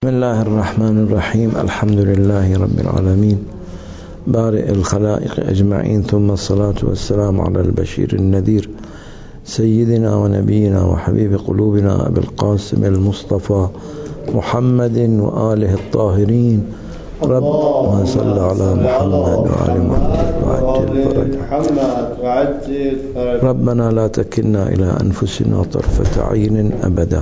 بسم الله الرحمن الرحيم الحمد لله رب العالمين بارئ الخلائق أجمعين ثم الصلاة والسلام على البشير النذير سيدنا ونبينا وحبيب قلوبنا أبي القاسم المصطفى محمد وآله الطاهرين ربنا صل على محمد وآل محمد وعجل فرج ربنا لا تكلنا إلى أنفسنا طرفة عين أبدا.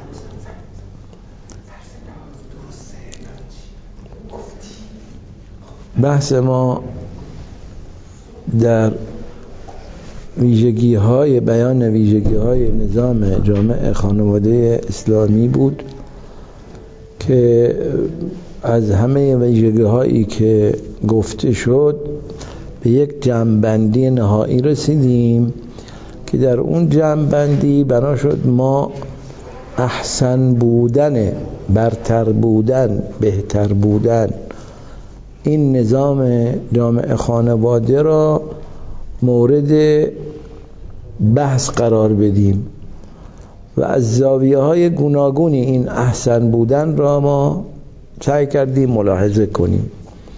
بحث ما در بیان ویژگی های نظام جامع خانواده اسلامی بود که از همه ویژگی هایی که گفته شد به یک جمع‌بندی نهایی رسیدیم که در اون جمع‌بندی بنا شد ما احسن بودن، برتر بودن، بهتر بودن این نظام جامع خانواده را مورد بحث قرار بدیم و از زاویه های گوناگونی این احسن بودن را ما سعی کردیم ملاحظه کنیم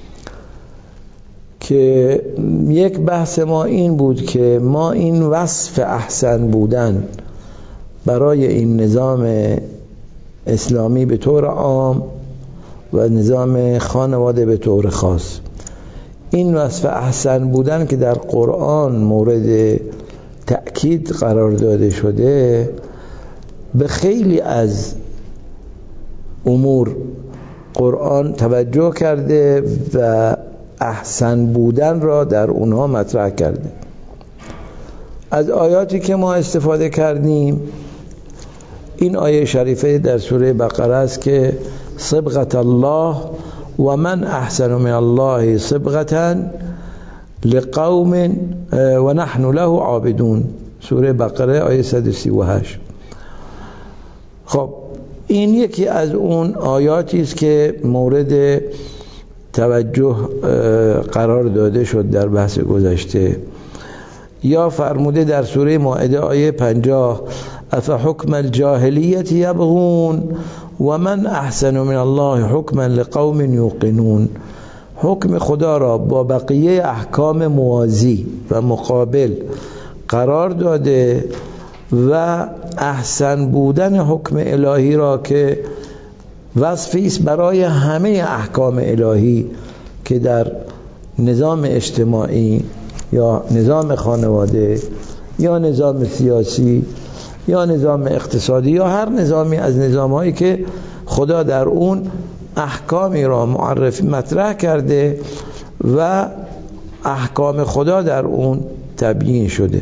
که یک بحث ما این بود که ما این وصف احسن بودن برای این نظام اسلامی به طور عام و نظام خانواده به طور خاص، این وصف احسن بودن که در قرآن مورد تأکید قرار داده شده به خیلی از امور قرآن توجه کرده و احسن بودن را در اونها مطرح کرده. از آیاتی که ما استفاده کردیم این آیه شریفه در سوره بقره است که صبغة الله و من احسن من الله صبغة لقوم و نحن له عابدون، سوره بقره آیه 138. خب این یکی از اون آیاتی است که مورد توجه قرار داده شد در بحث گذشته. یا فرموده در سوره مائده آیه 50 افحکم الجاهلیت یبغون و من احسن من الله حکما لقوم یوقنون، حکم خدا را با بقیه احکام موازی و مقابل قرار داده و احسن بودن حکم الهی را که وصفی است برای همه احکام الهی که در نظام اجتماعی یا نظام خانواده یا نظام سیاسی یا نظام اقتصادی یا هر نظامی از نظام‌هایی که خدا در اون احکامی را معرفی مطرح کرده و احکام خدا در اون تبیین شده.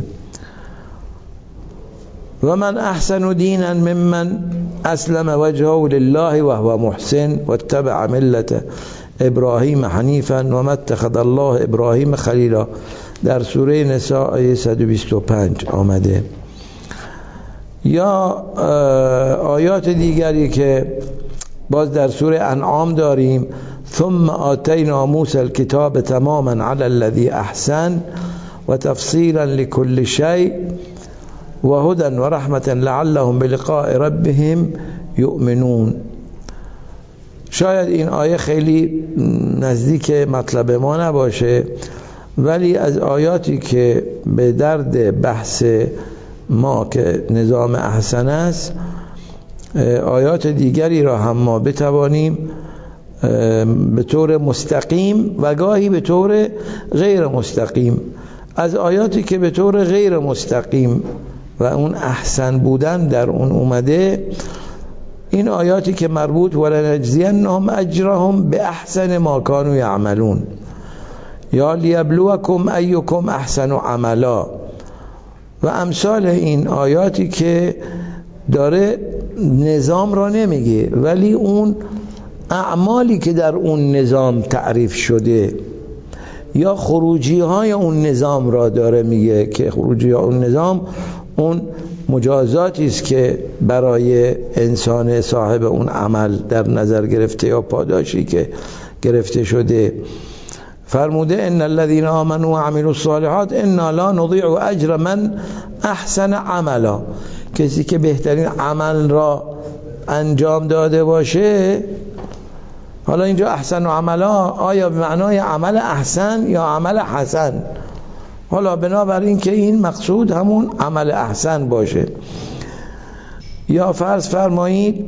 و من احسن دینا ممن اسلم وجهه لله و هو محسن واتبع ملت ابراهیم حنیفا و ما اتخذ الله ابراهیم خلیلا، در سوره نساء آیه 125 آمده. یا آیات دیگری که باز در سوره انعام داریم ثم آتینا موسی الکتاب تماما علی الذی احسن و تفصیلا لكل شیء و هدی و رحمة لعلهم بلقاء ربهم یؤمنون. شاید این آیه خیلی نزدیک مطلب ما نباشه، ولی از آیاتی که به درد بحث ما که نظام احسن است آیات دیگری را هم ما بتوانیم به طور مستقیم و گاهی به طور غیر مستقیم، از آیاتی که به طور غیر مستقیم و اون احسن بودن در اون اومده، این آیاتی که مربوط ولنجزینهم اجرهم به احسن ما کانوا یعملون یا لیبلوکم ایکم احسن عملا و امثال این آیاتی که داره نظام را نمیگه ولی اون اعمالی که در اون نظام تعریف شده یا خروجی های اون نظام را داره میگه که خروجی های اون نظام اون مجازاتی است که برای انسان صاحب اون عمل در نظر گرفته یا پاداشی که گرفته شده. فرموده ان الذين آمنوا وعملوا الصالحات انا لا نضيع اجر من احسن عملا، کسی که بهترین عمل را انجام داده باشه حالا اینجا احسن و عملا آیا به معنای عمل احسن یا عمل حسن؟ حالا بنابراین که این مقصود همون عمل احسن باشه. یا فرض فرمایید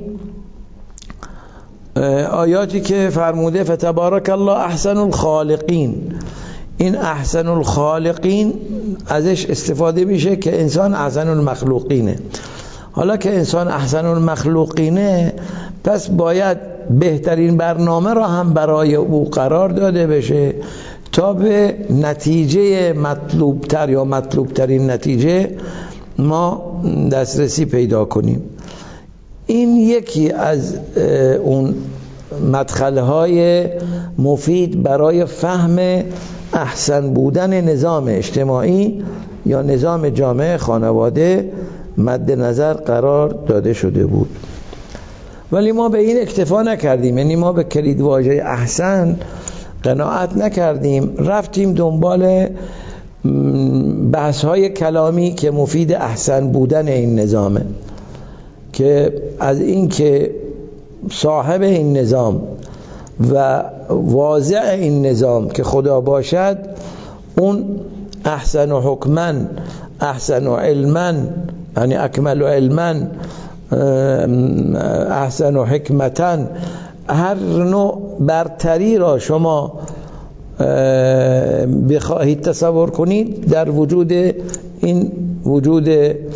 آیاتی که فرموده فتبارک الله احسن الخالقین، این احسن الخالقین ازش استفاده میشه که انسان احسن المخلوقینه. حالا که انسان احسن المخلوقینه، پس باید بهترین برنامه را هم برای او قرار داده بشه تا به نتیجه مطلوبتر یا مطلوبترین نتیجه ما دسترسی پیدا کنیم. این یکی از اون مدخل‌های مفید برای فهم احسن بودن نظام اجتماعی یا نظام جامعه خانواده مد نظر قرار داده شده بود. ولی ما به این اکتفا نکردیم، یعنی ما به کلیدواژه احسن قناعت نکردیم، رفتیم دنبال بحث‌های کلامی که مفید احسن بودن این نظامه، که از این که صاحب این نظام و واضع این نظام که خدا باشد، اون احسن و حکما، احسن و علما، یعنی اکمل و علما، احسن و حکمتا، هر نوع برتری را شما بخواهید تصور کنید در وجود این وجود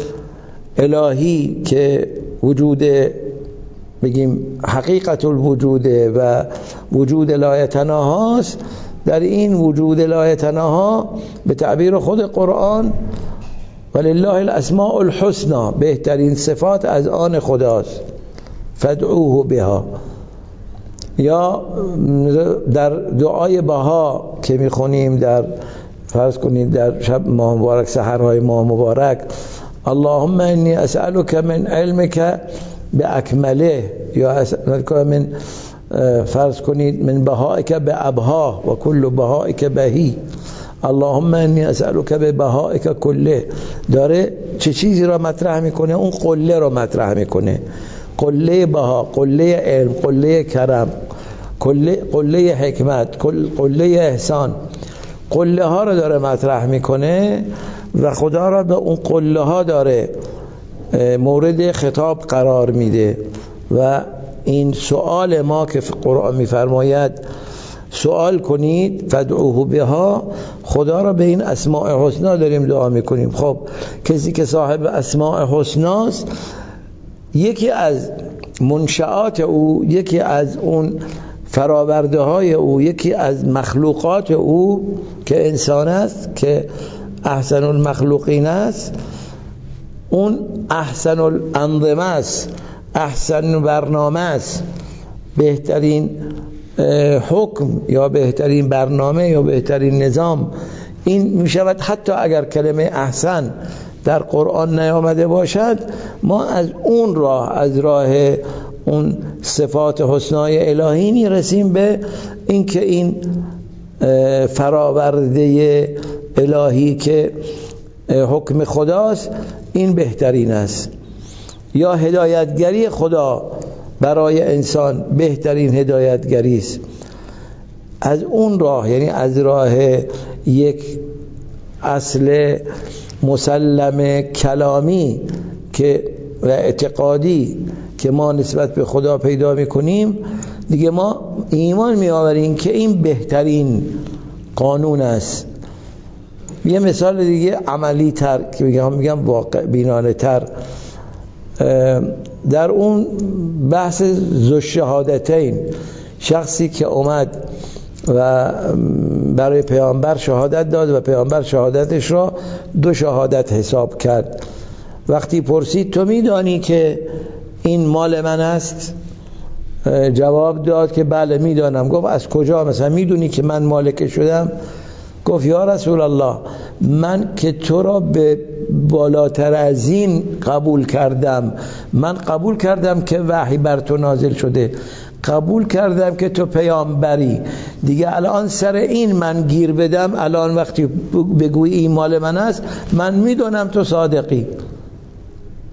الهی که وجود بگیم حقیقت الوجود و وجود لایتناهاست، در این وجود لایتناها به تعبیر خود قرآن ولله الاسماء الحسنى، بهترین صفات از آن خداست، فادعوه بها. یا در دعای بها که میخونیم در فرض کنید در شب ماه مبارک، سحرهای ماه مبارک، اللهم انی اسألک من علمک باکمله، یا اسألک من فرض کنید من بهائک بابها و کل بهائک بهی، اللهم انی اسألک ببهائک کله. داره چه چیزی را مطرح میکنه؟ اون قله را مطرح میکنه، قله بها، قله علم، قله کرم، قله حکمت، قله احسان، قله ها را داره مطرح میکنه و خدا را به اون قله ها داره مورد خطاب قرار میده. و این سؤال ما که قرآن میفرماید سؤال کنید فادعوه بها، خدا را به این اسماء حسنا داریم دعا میکنیم. خب کسی که صاحب اسماء حسناست، یکی از منشآت او، یکی از اون فراورده های او، یکی از مخلوقات او که انسان است، که احسن المخلوقین است، اون احسن الانظمه است، احسن برنامه است، بهترین حکم یا بهترین برنامه یا بهترین نظام. این می شود حتی اگر کلمه احسن در قرآن نیامده باشد، ما از اون راه، از راه اون صفات حسنای الهی میرسیم به اینکه این فراورده الهی که حکم خداست، این بهترین است. یا هدایتگری خدا برای انسان بهترین هدایتگری است. از اون راه، یعنی از راه یک اصل مسلم کلامی که و اعتقادی که ما نسبت به خدا پیدا میکنیم، دیگه ما ایمان میآوریم که این بهترین قانون است. یه مثال دیگه عملی تر که میگم واقع بینانه تر، در اون بحث ذوالشهادتین، شخصی که اومد و برای پیامبر شهادت داد و پیامبر شهادتش را 2 شهادت حساب کرد. وقتی پرسید تو میدانی که این مال من است؟ جواب داد که بله میدانم. گفت از کجا مثلا میدونی که من مالک شدم؟ گفت یا رسول الله، من که تو را به بالاتر از این قبول کردم، من قبول کردم که وحی بر تو نازل شده، قبول کردم که تو پیامبری، دیگه الان سر این من گیر بدم، الان وقتی بگویی این مال من است، من میدونم تو صادقی.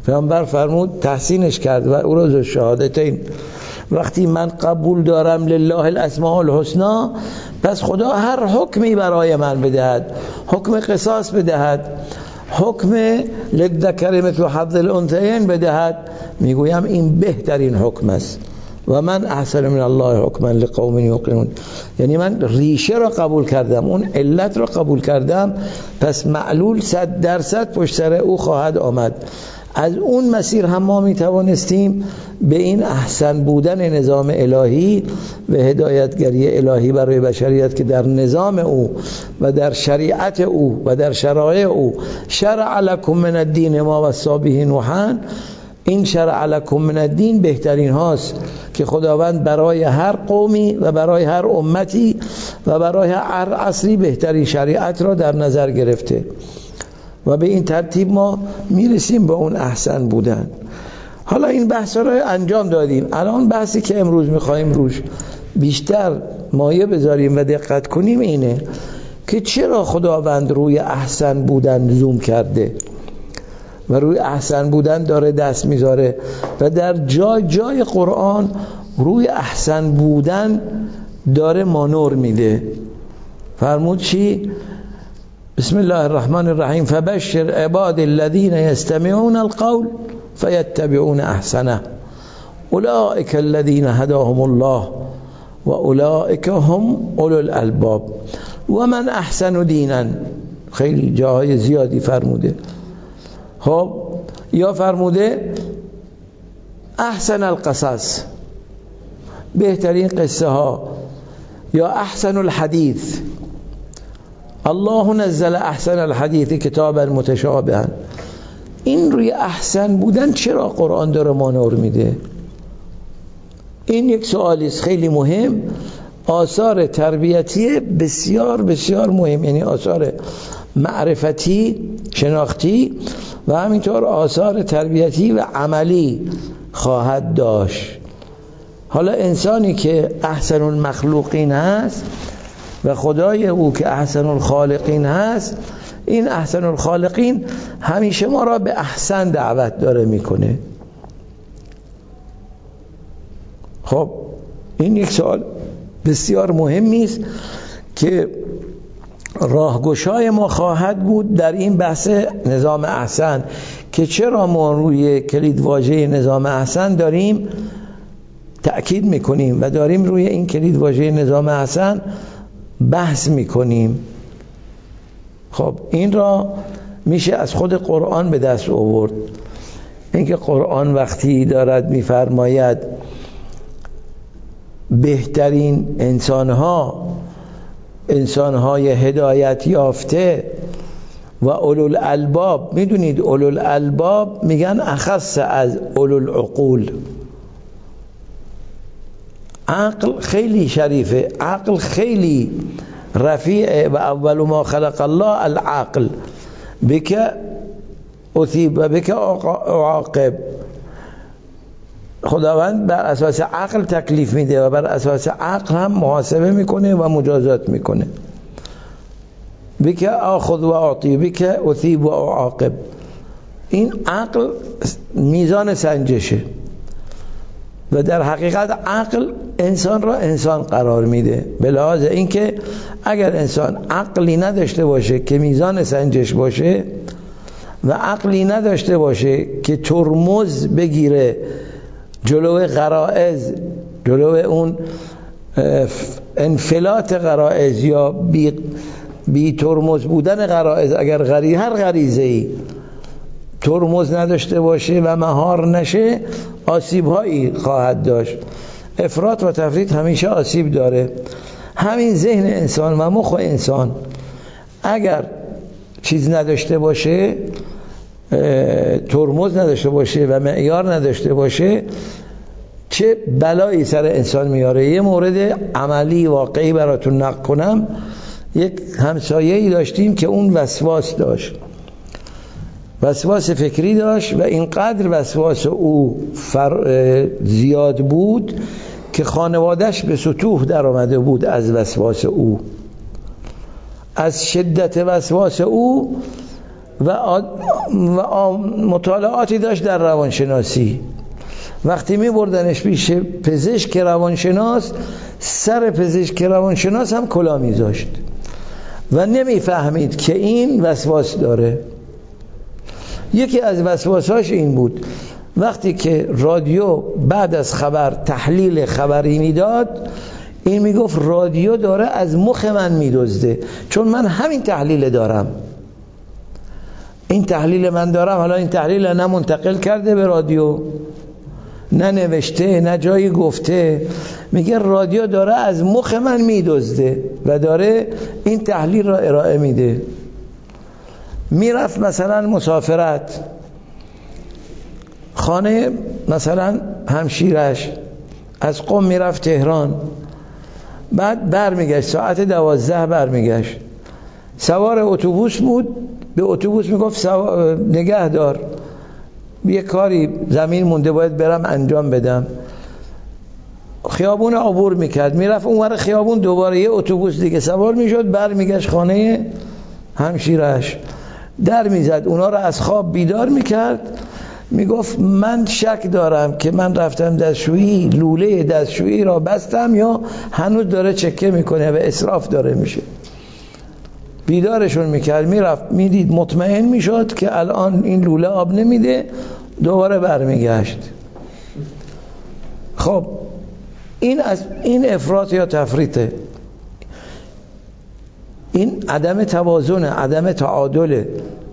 پیامبر فرمود تحسینش کرد و او را شهادتین، وقتی من قبول دارم لله الاسماء الحسنا، پس خدا هر حکمی برای من بدهد، حکم قصاص بدهد، حکم للذکر مثل حظ الانثیین بدهد، میگویم این بهترین حکم است. و من احسن من الله حکما لقوم یوقنون، یعنی من ریشه را قبول کردم، اون علت را قبول کردم، پس معلول 100% پشت سر او خواهد آمد. از اون مسیر هم ما می توانستیم به این احسن بودن نظام الهی و هدایتگری الهی برای بشریت که در نظام او و در شریعت او و در شرایع او شرع لکم من الدین ما وصی به نوحا، این شرع لکم من الدین بهترین هاست که خداوند برای هر قومی و برای هر امتی و برای هر عصری بهترین شریعت را در نظر گرفته و به این ترتیب ما میرسیم به اون احسن بودن. حالا این بحث را انجام دادیم، الان بحثی که امروز میخوایم روش بیشتر مایه بذاریم و دقت کنیم اینه که چرا خداوند روی احسن بودن زوم کرده و روی احسن بودن داره دست میذاره و در جای قرآن روی احسن بودن داره مانور میده. فرمود چی؟ بسم الله الرحمن الرحیم فبشر عباد الذين يستمعون القول فيتبعون احسنه اولئك الذين هداهم الله واولئك هم اولو الالباب ومن احسن دینا. خیلی جاهای زیادی فرموده. خب یا فرموده احسن القصص، بهترین قصه ها، یا احسن الحدیث، الله نزل احسن الحدیث کتابا متشابها. این روی احسن بودن چرا قرآن داره مانور میده؟ این یک سوالی است خیلی مهم. آثار تربیتی بسیار بسیار مهم، یعنی آثار معرفتی شناختی و همینطور آثار تربیتی و عملی خواهد داشت. حالا انسانی که احسن المخلوقین هست و خدای او که احسن الخالقین هست، این احسن الخالقین همیشه ما را به احسن دعوت داره میکنه. خب این یک سوال بسیار مهمی است که راهگشای ما خواهد بود در این بحث نظام احسن، که چرا ما روی کلید واژه نظام احسن داریم تأکید میکنیم و داریم روی این کلید واژه نظام احسن بحث میکنیم. خب این را میشه از خود قرآن به دست آورد. اینکه قرآن وقتی دارد میفرماید بهترین انسانهای هدایت یافته و اولو الالباب، میدونید اولو الالباب میگن اخص از اولو العقول. عقل خیلی شریفه، عقل خیلی رفیعه و اول ما خلق الله العقل بک اثیب و بک اعاقب. خداوند بر اساس عقل تکلیف میده و بر اساس عقل هم محاسبه میکنه و مجازات میکنه. بک آخذ و اعطی بک اثیب و اعاقب. این عقل میزان سنجشه و در حقیقت عقل انسان را انسان قرار میده، به لحاظ اینکه اگر انسان عقلی نداشته باشه که میزان سنجش باشه و عقلی نداشته باشه که ترمز بگیره جلوی غرائز، جلوی اون انفلات غرائز یا بی ترمز بودن غرائز، اگر هر غریزه‌ای ترمز نداشته باشه و مهار نشه آسیب‌هایی خواهد داشت. افراط و تفریط همیشه آسیب داره. همین ذهن انسان و مخ انسان اگر چیز نداشته باشه، ترمز نداشته باشه و معیار نداشته باشه، چه بلایی سر انسان میاره. یه مورد عملی واقعی براتون نقل کنم. یک همسایه‌ای داشتیم که اون وسواس داشت، وسواس فکری داشت و اینقدر وسواس او زیاد بود که خانوادهش به سطوح در آمده بود از وسواس او. از شدت وسواس او و مطالعاتی داشت در روانشناسی. وقتی می بردنش پیش پزشک روانشناس، سر پزشک روانشناس هم کلاه میذاشت و نمیفهمید که این وسواس داره. یکی از وسواساش این بود وقتی که رادیو بعد از خبر تحلیل خبری میداد، این میگفت رادیو داره از مخ من میدزده، چون من همین تحلیل دارم، این تحلیل من دارم، حالا این تحلیل نه منتقل کرده به رادیو، نه نوشته، نه جایی گفته، میگه رادیو داره از مخ من میدزده و داره این تحلیل را ارائه میده. میرفت مثلا مسافرت، خانه مثلا همشیرش از قم میرفت تهران، بعد برمیگشت ساعت 12 برمیگشت، سوار اتوبوس بود، به اتوبوس میگفت نگه دار، یه کاری زمین مونده باید برم انجام بدم. خیابون عبور میکرد، میرفت اونور خیابون، دوباره یه اتوبوس دیگه سوار میشد، برمیگشت خانه همشیرش، در میزد، اونا را از خواب بیدار میکرد، میگفت من شک دارم که من رفتم دستشویی، لوله دستشویی را بستم یا هنوز داره چکه میکنه و اسراف داره میشه. بیدارشون میکرد، میرفت میدید، مطمئن میشد که الان این لوله آب نمیده، دوباره برمیگشت. خب این افراط یا تفریطه، این عدم توازن، عدم تعادله.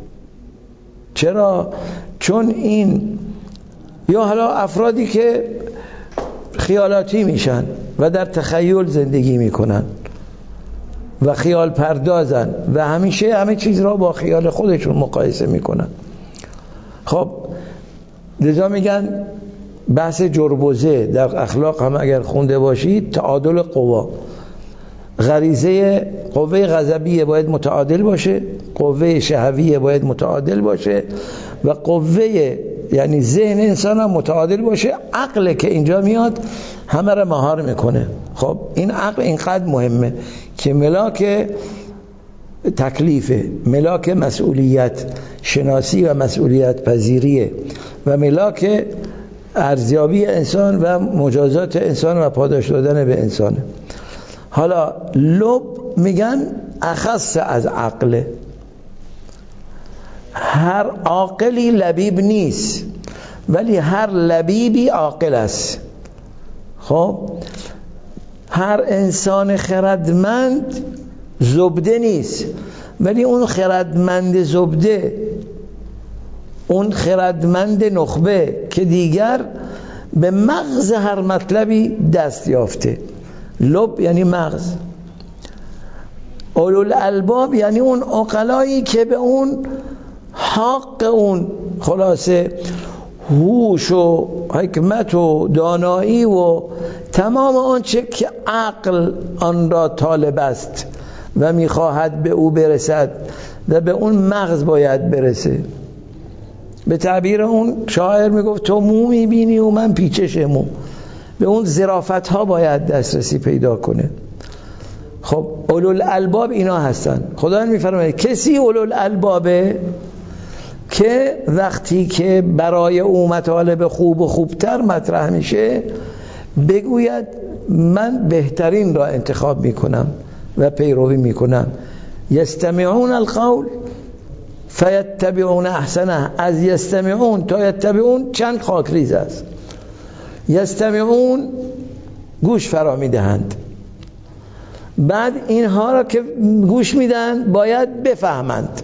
چرا؟ چون این، یا حالا افرادی که خیالاتی میشن و در تخیل زندگی میکنن و خیال پردازن و همیشه همه چیز را با خیال خودشون مقایسه میکنن. خب لذا میگن بحث جربوزه در اخلاق هم اگر خونده باشید، تعادل قوا، غریزه قوه غضبیه باید متعادل باشه، قوه شهویه باید متعادل باشه و قوه یعنی ذهن انسان هم متعادل باشه. عقل که اینجا میاد همه را مهار میکنه. خب این عقل اینقدر مهمه که ملاک تکلیفه، ملاک مسئولیت شناسی و مسئولیت پذیریه و ملاک ارزیابی انسان و مجازات انسان و پاداش دادن به انسانه. حالا لب میگن اخص از عقله، هر عاقلی لبیب نیست ولی هر لبیبی عاقل است. خب هر انسان خردمند زبده نیست ولی اون خردمند زبده، اون خردمند نخبه که دیگر به مغز هر مطلبی دست یافته. لب یعنی مغز، اولوالالباب یعنی اون عقلایی که به اون حق، اون خلاصه هوش و حکمت و دانایی و تمام آنچه که عقل آن را طالب است و میخواهد به او برسد و به اون مغز باید برسه. به تعبیر اون شاعر میگفت تو مو میبینی و من پیچش مو، به اون ظرافت ها باید دسترسی پیدا کنه. خب اولوالالباب اینا هستن. خدا میفرماید کسی اولوالالبابه که وقتی که برای او مطالب خوب و خوبتر مطرح میشه بگوید من بهترین را انتخاب میکنم و پیروی میکنم. یستمعون القول فیتبعون احسنه. از یستمعون تا یتبعون چند خاکریز است. یستمعون گوش فرا میدهند، بعد اینها را که گوش میدن باید بفهمند،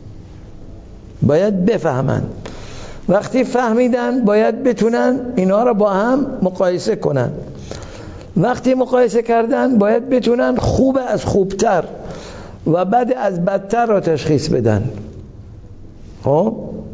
باید بفهمند. وقتی فهمیدن باید بتونن اینها را با هم مقایسه کنن. وقتی مقایسه کردن باید بتونن خوب از خوبتر و بد از بدتر را تشخیص بدن. خب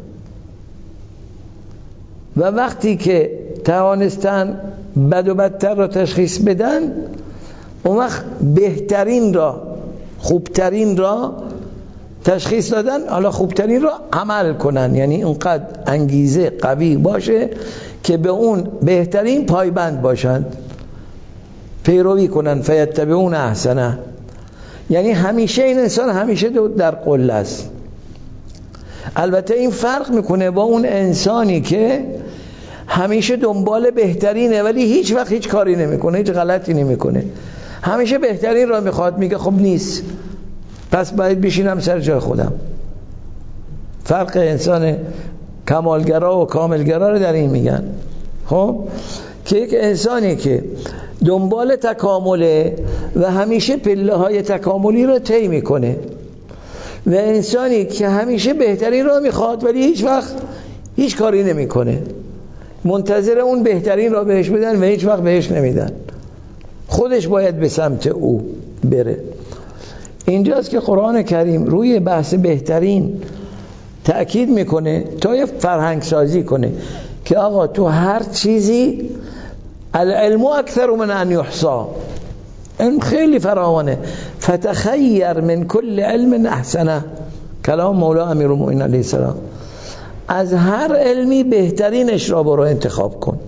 و وقتی که توانستن بد و بدتر را تشخیص بدن، اون وقت بهترین را، خوبترین را تشخیص دادن. حالا خوبترین را عمل کنن، یعنی اونقدر انگیزه قوی باشه که به اون بهترین پایبند باشند، پیروی کنن. فیتبعون احسنه، یعنی همیشه این انسان همیشه در قله است. البته این فرق میکنه با اون انسانی که همیشه دنبال بهترینه ولی هیچ وقت هیچ کاری نمیکنه، هیچ غلطی نمیکنه، همیشه بهترین را میخواد، میگه خب نیست پس باید بشینم سر جای خودم. فرق انسان کمالگرا و کاملگرا رو در این میگن. خب که یک انسانی که دنبال تکامله و همیشه پله های تکاملی رو طی میکنه و انسانی که همیشه بهترین رو میخواد ولی هیچ وقت هیچ کاری نمیکنه، منتظر اون بهترین را بهش بدن و هیچ وقت بهش نمیدن، خودش باید به سمت او بره. اینجاست که قرآن کریم روی بحث بهترین تأکید میکنه تا یه فرهنگ سازی کنه که آقا تو هر چیزی العلم اکثر من ان یحصى، این خیلی فراوانه، فتخیر من کل علم احسنه، کلام مولا امیرالمؤمنین علیه السلام، از هر علمی بهترینش را برو انتخاب کن.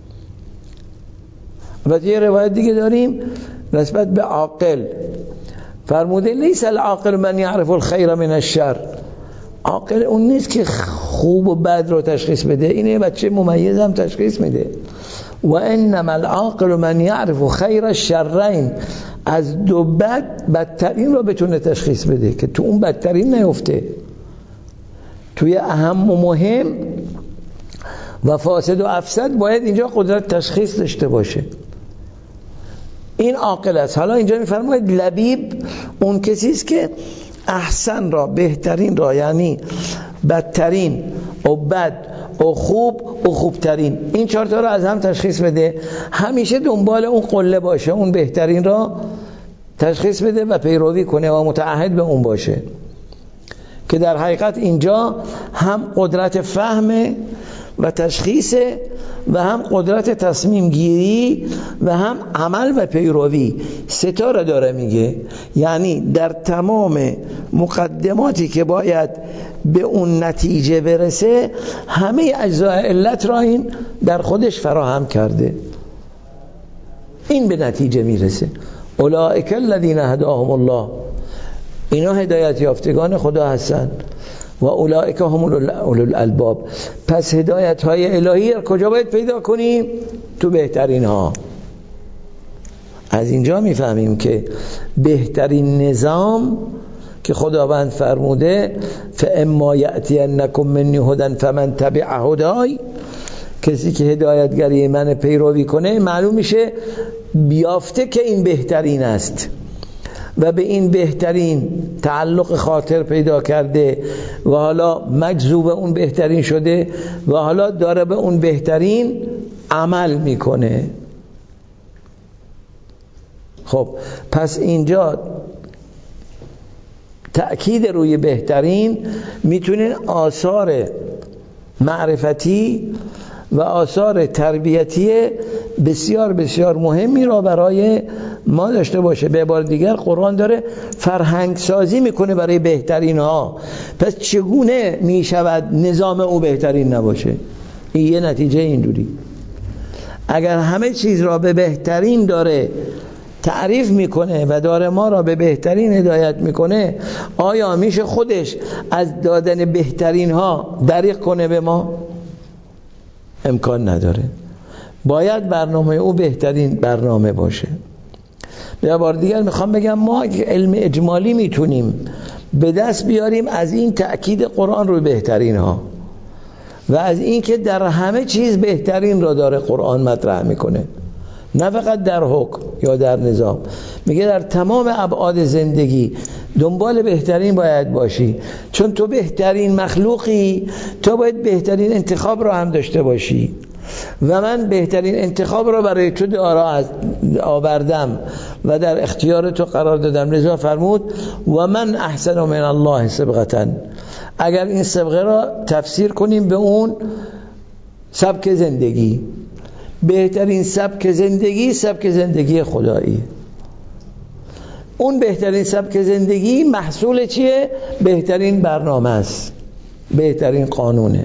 و یه روایت دیگه داریم نسبت به عاقل، فرموده لیس العاقل من یعرف الخیر من الشر، عاقل اون نیست که خوب و بد رو تشخیص بده، اینه بچه ممیز هم تشخیص میده. و انما العاقل من یعرف خیر الشرین، از دو بد بدترین رو بتونه تشخیص بده که تو اون بدترین نیفته، توی اهم و مهم و فاسد و افسد باید اینجا قدرت تشخیص داشته باشه. این عاقل است. حالا اینجا میفرماید لبیب اون کسی است که احسن را، بهترین را، یعنی بدترین و بد و خوب و خوبترین، این چهار تا را از هم تشخیص بده، همیشه دنبال اون قله باشه، اون بهترین را تشخیص بده و پیروی کنه و متعهد به اون باشه، که در حقیقت اینجا هم قدرت فهم و تشخیص و هم قدرت تصمیم گیری و هم عمل و پیروی، ستاره داره میگه. یعنی در تمام مقدماتی که باید به اون نتیجه برسه همه اجزای علت را این در خودش فراهم کرده، این به نتیجه میرسه. اولئک الذین هداهم الله، اینا هدایت یافتگان خدا هستن، و اولئک هم اولو الالباب. پس هدایت های الهی را کجا باید پیدا کنیم؟ تو بهترین ها. از اینجا میفهمیم که بهترین نظام که خداوند فرموده فاما یأتینکم منی هدی فمن تبع هدای، کسی که هدایتگری من پیروی کنه معلوم میشه بیافته که این بهترین است و به این بهترین تعلق خاطر پیدا کرده و حالا مجذوب اون بهترین شده و حالا داره به اون بهترین عمل میکنه. خب پس اینجا تأکید روی بهترین میتونه آثار معرفتی و آثار تربیتی بسیار بسیار مهمی را برای ما داشته باشه. به عبارت دیگر قرآن داره فرهنگ سازی میکنه برای بهترین ها. پس چگونه میشود نظام او بهترین نباشه؟ این یه نتیجه اینجوری، اگر همه چیز را به بهترین داره تعریف میکنه و داره ما را به بهترین هدایت میکنه، آیا میشه خودش از دادن بهترین ها دریغ کنه به ما؟ امکان نداره. باید برنامه او بهترین برنامه باشه. یه بار دیگر میخوام بگم ما علم اجمالی میتونیم به دست بیاریم از این تأکید قرآن روی بهترین ها و از این که در همه چیز بهترین را داره قرآن مطرح میکنه، نه فقط در حکم یا در نظام. میگه در تمام ابعاد زندگی دنبال بهترین باید باشی، چون تو بهترین مخلوقی، تو باید بهترین انتخاب را هم داشته باشی و من بهترین انتخاب را برای تو آوردم و در اختیار تو قرار دادم. لذا فرمود و من احسن من الله صبغة. اگر این صبغه را تفسیر کنیم به اون سبک زندگی، بهترین سبک زندگی سبک زندگی خدایی. اون بهترین سبک زندگی محصول چیه؟ بهترین برنامه است، بهترین قانونه.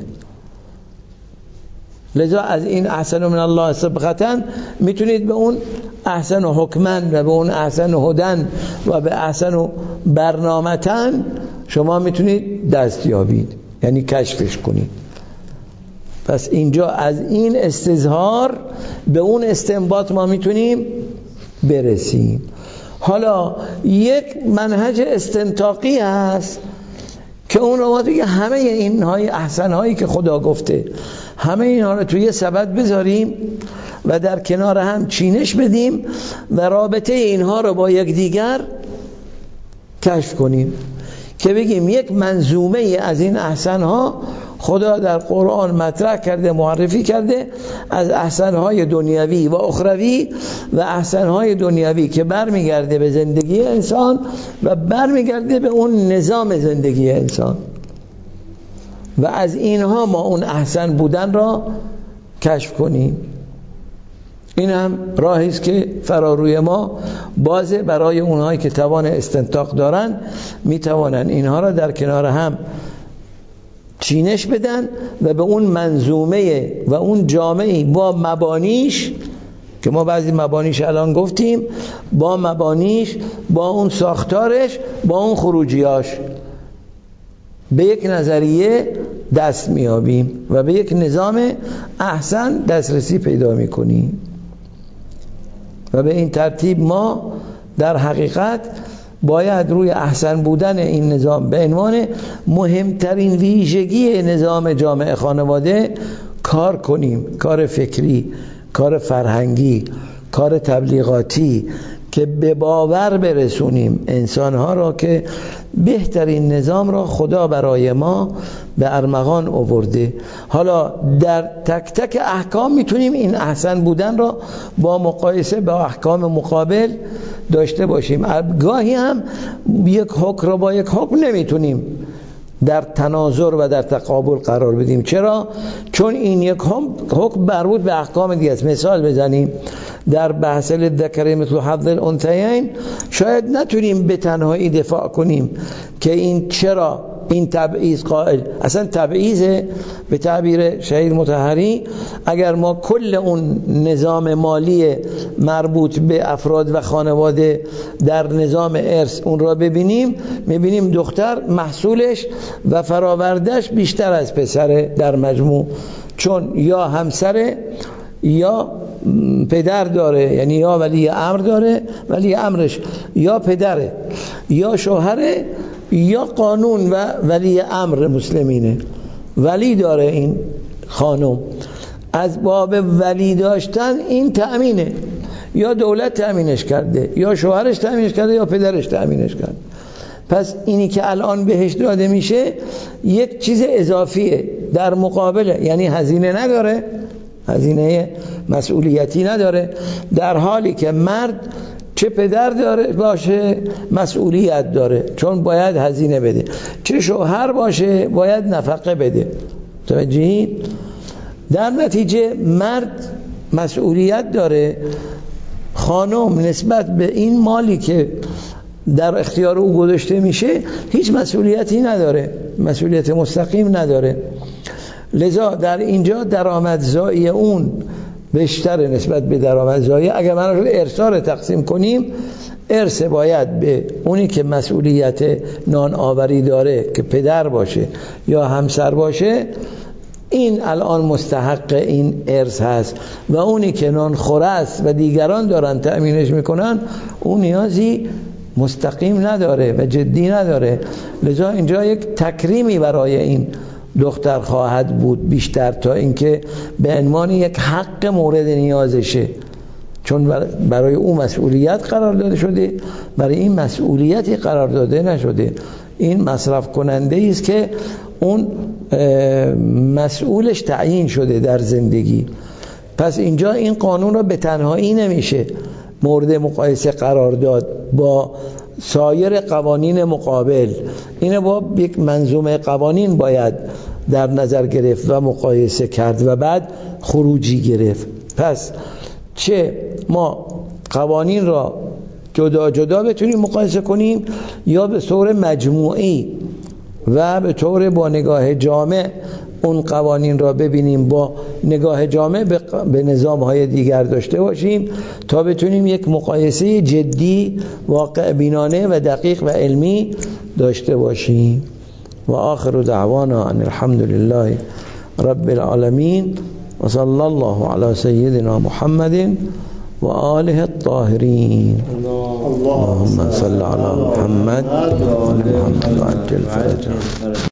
لذا از این احسن من الله صبغة میتونید به اون احسن و حکمن و به اون احسن و هدن و به احسن و برنامتن شما میتونید دست یابید. یعنی کشفش کنیم. پس اینجا از این استظهار به اون استنباط ما میتونیم برسیم. حالا یک منهج استنطاقی هست که اون رو ما دیگه همه اینهای احسنهایی که خدا گفته همه اینها رو توی سبد بذاریم و در کنار هم چینش بدیم و رابطه اینها رو با یک دیگر کشف کنیم که بگیم یک منظومه از این احسنها خدا در قرآن مطرح کرده، معرفی کرده، از احسنهای دنیوی و اخروی و احسنهای دنیوی که برمیگرده به زندگی انسان و برمیگرده به اون نظام زندگی انسان و از اینها ما اون احسن بودن را کشف کنیم. این هم راهی است که فراروی ما بازه برای اونهایی که توان استنطاق دارن، میتوانن اینها را در کنار هم چینش بدن و به اون منظومه و اون جامعه با مبانیش که ما بعضی مبانیش الان گفتیم، با مبانیش، با اون ساختارش، با اون خروجیاش به یک نظریه دست میابیم و به یک نظام احسن دسترسی پیدا میکنیم و به این ترتیب ما در حقیقت باید روی احسن بودن این نظام به عنوان مهمترین ویژگی نظام جامعه خانواده کار کنیم، کار فکری، کار فرهنگی، کار تبلیغاتی، که به باور برسونیم انسانها را که بهترین نظام را خدا برای ما به ارمغان آورده. حالا در تک تک احکام میتونیم این احسن بودن را با مقایسه با احکام مقابل داشته باشیم. گاهی هم یک حکم را با یک حکم نمیتونیم در تناظر و در تقابل قرار بدیم. چرا؟ چون این یک حکم مربوط به احکام دیگه است. مثال بزنیم در بحث الذکر مثل حظ الانثیین شاید نتونیم به تنهایی دفاع کنیم که این چرا این تبعیض قائل، اصلا تبعیض به تعبیر شهید مطهری اگر ما کل اون نظام مالی مربوط به افراد و خانواده در نظام ارث اون را ببینیم، میبینیم دختر محصولش و فراوردش بیشتر از پسره در مجموع، چون یا همسره یا پدر داره، یعنی یا ولی امر داره، ولی امرش یا پدره یا شوهره یا قانون و ولی امر مسلمینه، ولی داره این خانم. از باب ولی داشتن این تأمینه، یا دولت تأمینش کرده یا شوهرش تأمینش کرده یا پدرش تأمینش کرده. پس اینی که الان بهش داده میشه یک چیز اضافیه در مقابله، یعنی هزینه نداره، هزینه مسئولیتی نداره، در حالی که مرد چه پدر داره باشه مسئولیت داره چون باید هزینه بده، چه شوهر باشه باید نفقه بده. توجهید؟ در نتیجه مرد مسئولیت داره، خانم نسبت به این مالی که در اختیار او گذاشته میشه هیچ مسئولیتی نداره، مسئولیت مستقیم نداره. لذا در اینجا درآمدزایی اون بیشتر نسبت به درآمدزایی. اگر من رو ارثا رو تقسیم کنیم، ارث باید به اونی که مسئولیت نان آوری داره که پدر باشه یا همسر باشه، این الان مستحق این ارث هست، و اونی که نان خوره است و دیگران دارن تأمینش میکنن اون نیازی مستقیم نداره و جدی نداره. لذا اینجا یک تکریمی برای این دختر خواهد بود بیشتر تا اینکه به عنوان یک حق مورد نیازشه، چون برای اون مسئولیت قرار داده شده، برای این مسئولیتی قرار داده نشده. این مصرف کننده است که اون مسئولش تعیین شده در زندگی. پس اینجا این قانون را به تنهایی نمیشه مورد مقایسه قرار داد با سایر قوانین مقابل، اینه با یک منظومه قوانین باید در نظر گرفت و مقایسه کرد و بعد خروجی گرفت. پس چه ما قوانین را جدا جدا بتونیم مقایسه کنیم یا به طور مجموعی و به طور با نگاه جامع اون قوانین را ببینیم، با نگاه جامع به نظام‌های دیگر داشته باشیم تا بتونیم یک مقایسه جدی، واقع بینانه و دقیق و علمی داشته باشیم. و آخر دعوانا ان الحمد لله رب العالمین و صلی الله علی سیدنا محمد و آله الطاهرین. اللهم صل علی محمد و عجل فرجهم.